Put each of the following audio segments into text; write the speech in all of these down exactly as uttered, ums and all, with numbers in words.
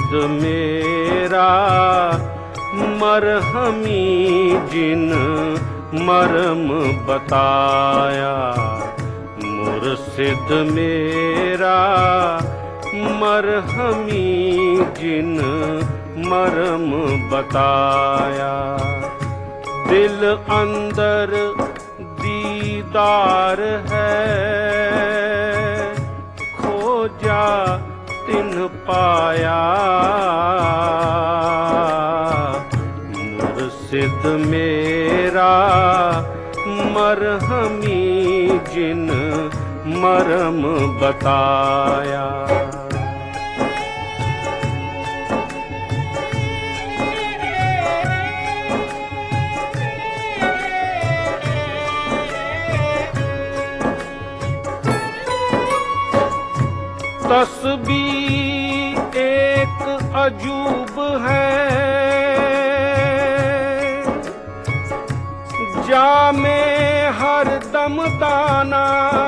मुर्शिद मेरा मरहमी जिन मरम बताया। मुर्शिद मेरा मरहमी जिन मरम बताया। दिल अंदर दीदार है, खोजा तिन पाया। मुर्शिद मेरा मरहमी जिन मरम बताया। तस्बीह एक अजूब है, जामे हर दम दाना।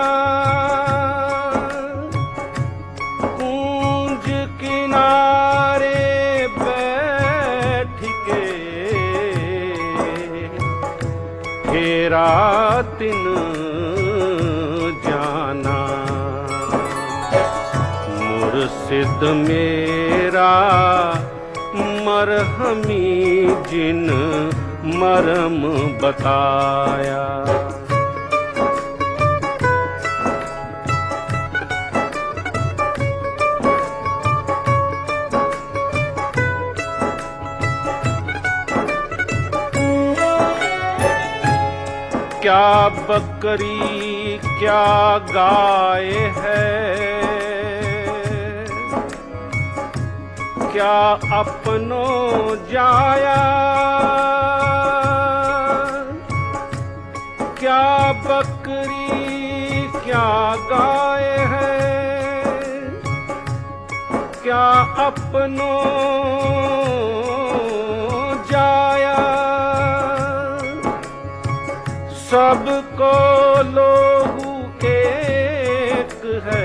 कूंज किनारे बैठ के फेरा तिन जाना। मुर्शिद मेरा मरहमी जिन मरम बताया। क्या बकरी क्या गाय है, क्या अपनों जाया। क्या बकरी क्या गाय है, क्या अपनों जाया। सबको लोगू एक है,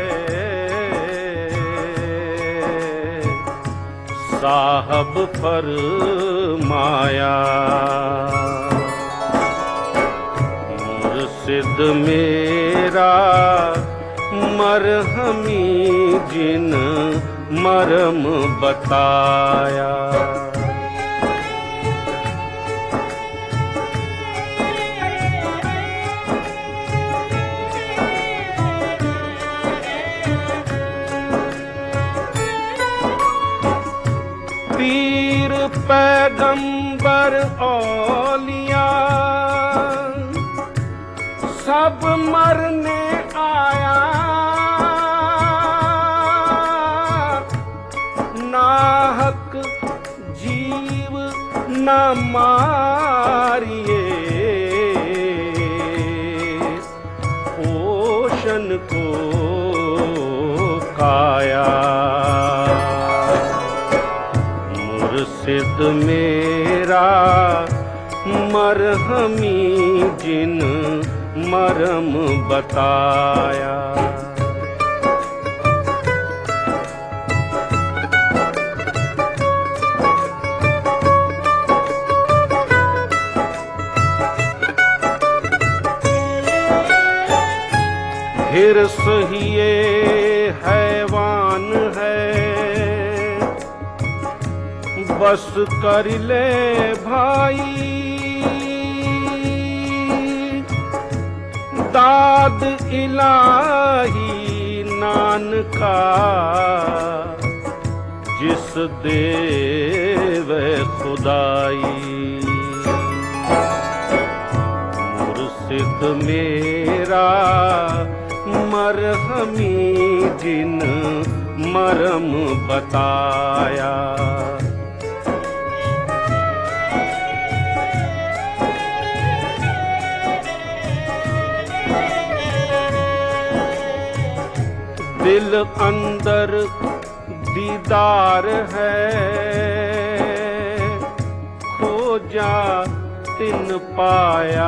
साहब फरमाया। मुर्शिद मेरा मरहमी जिन मरम बताया। पीर पैगंबर औलिया सब मरने आया। नाहक जीव न मारिए, पोषण को काया। मुर्शिद मेरा मरहमी जिन मरम बताया। हिर्स ही ये हैवान है, बस कर ले भाई। दाद इलाही नानका जिस देवे खुदाई। मुर्शिद मेरा मरहमी जिन मरम बताया। दिल अंदर दीदार है, खोजा तिन पाया।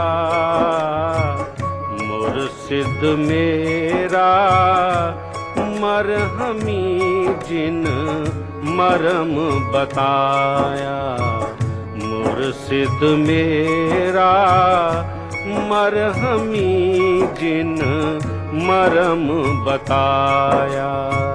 मुर्शिद मेरा मरहमी जिन मरम बताया। मुर्शिद मेरा मरहमी जिन मरम बताया।